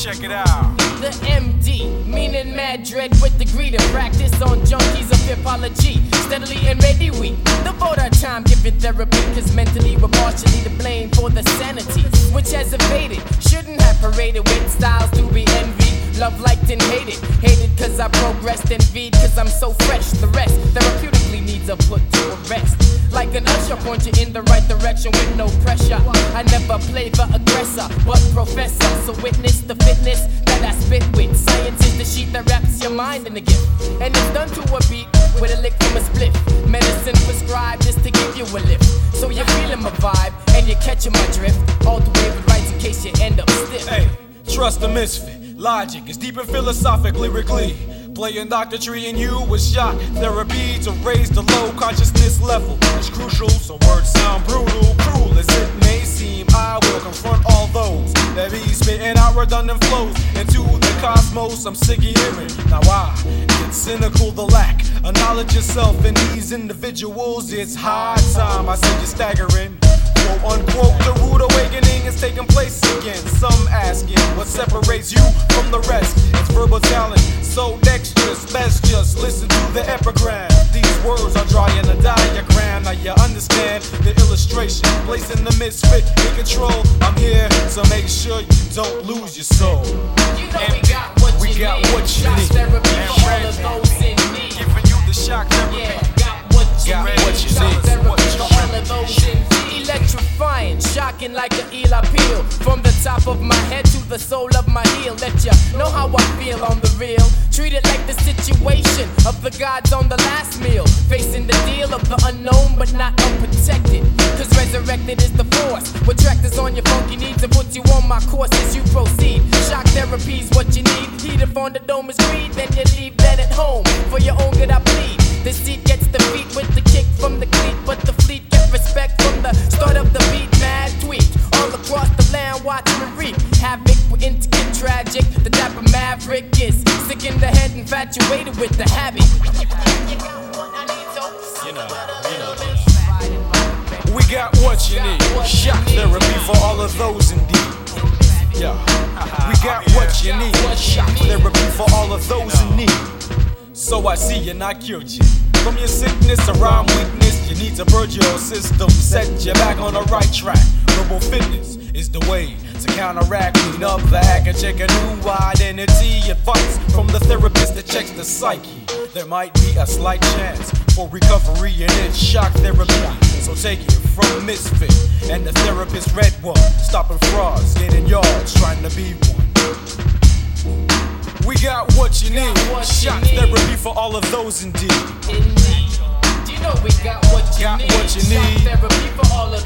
Check it out. The MD, meaning mad dread with the greed and practice on junkies of hipology. Steadily and ready we devote our time giving therapy, cause mentally we're partially to blame for the sanity which has evaded. Shouldn't have paraded with styles to be envied. Love liked and hated. Hated cause I progressed, envied cause I'm so fresh. The rest therapeutically needs a put to a rest. Like an usher, point you in the right direction with no pressure. I never play the aggressor, but professor. So witness the fitness that I spit with. Science is the sheet that wraps your mind in a gift. And it's done to a beat with a lick from a split. Medicine prescribed is to give you a lift. So you're feeling my vibe and you're catching my drift. All the way with rights in case you end up stiff. Hey, trust the misfit. Logic is deep and philosophic lyrically. Playing Dr. Tree and you with shock therapy to raise the low consciousness level. It's crucial, so words sound brutal. Cruel as it may seem, I will confront all those that be spitting out redundant flows into the cosmos. I'm sick of hearing. Now I get cynical, the lack of knowledge yourself in these individuals. It's high time, I say you're staggering. Quote unquote, the rude awakening is taking place again. Some asking what separates you from the rest. It's verbal talent, so dexterous. Let's just listen to the epigram. These words are drawing a diagram. Now you understand the illustration. Placing the misfit in control. I'm here, so make sure you don't lose your soul. You know we got what you need. Shock therapy for all of those in need. Giving you the shock therapy. Yeah, got what you need. Shock therapy for all of those in need. Electrifying, shocking like an eel appeal. From the top of my head to the sole of my heel. Let ya know how I feel on the real. Treat it like the situation of the gods on the last meal. Facing the deal of the unknown but not unprotected. Cause resurrected is the force. With tractors on your funky needs and put you on my course as you proceed. Shock therapy's what you need. Heat up on the dome is greed. Then you leave that at home. For your own good I plead. The seat gets the beat with the kick from the cleat. But the fleet get respect from the start of the beat. Mad tweet all across the land, watch me reap havoc. We're into get tragic. The dapper maverick is sick in the head, infatuated with the habit. We got what you need. Shock therapy for all of those indeed. Yeah, we got what you need. Shock therapy for all of those in need. So I see and I cured you from your sickness or rhyme weakness. You need to purge your system, set you back on the right track. Verbal fitness is the way to counteract, clean up the act and check a new identity. Advice from the therapist that checks the psyche. There might be a slight chance for recovery and it's shock therapy. So take it from Misfit and the therapist Red One. Stopping frauds, getting yards, trying to be one. We got what you need. Shock therapy for all of those indeed. Indeed. You know we got what you need. Shock therapy for all of